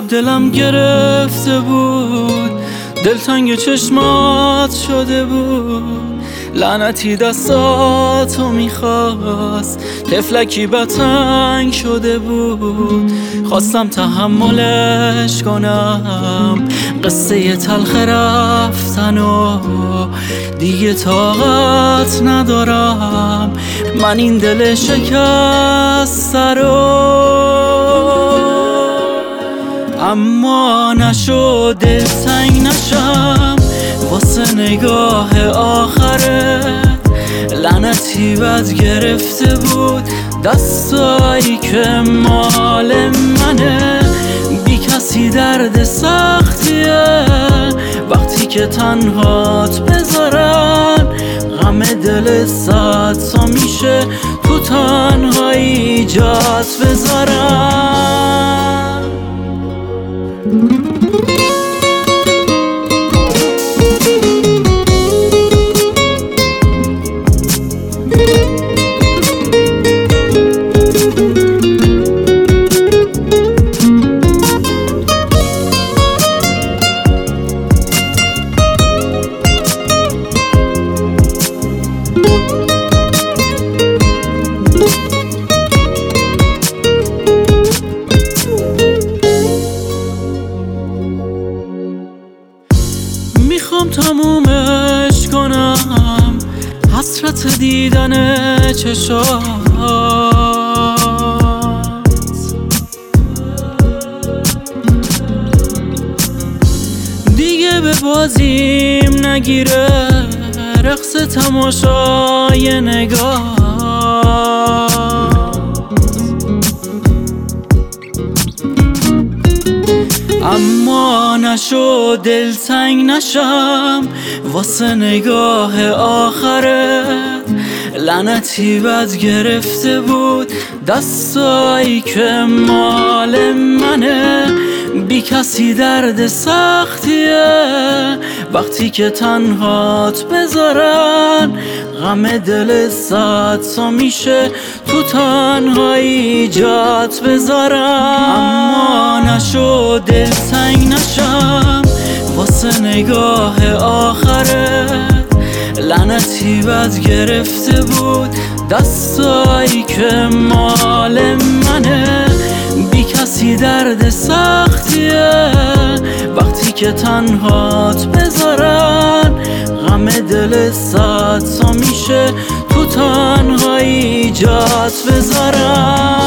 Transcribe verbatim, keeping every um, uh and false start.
دلم گرفته بود، دلتنگ چشمات شده بود، لعنتی دستاتو میخواست، طفلکی بتنگ شده بود. خواستم تحملش کنم قصه تلخ رفتن و دیگه طاقت ندارم من این دل شکسته رو. اما نشد دلتنگ نشم واسه نگاه آخرت، لعنتی بد گرفته بود دستایی که مال منه. بی کسی درد سختیه وقتی که تنهات بذارن، غم دل صد تا میشه تو تنهایی جات بذارن. میخوام تمومش کنم حسرت دیدن چشات، دیگه به بازیم نگیره رقص تماشای نگاه. اما نشد دلتنگ نشم واسه نگاه آخرت، لعنتی بد گرفته بود دستایی که مال منه. بی کسی درد سختیه وقتی که تنهات بذارن، غم دل صد تا میشه تو تنهایی جات بذارن. اما نشد دلتنگ نشم واسه نگاه آخرت، لعنتی بد گرفته بود دستایی که مال منه. بی کسی درد سختیه وقتی که تنهات بذارن، غم دل صد تا میشه تو تنهایی جات بذارن.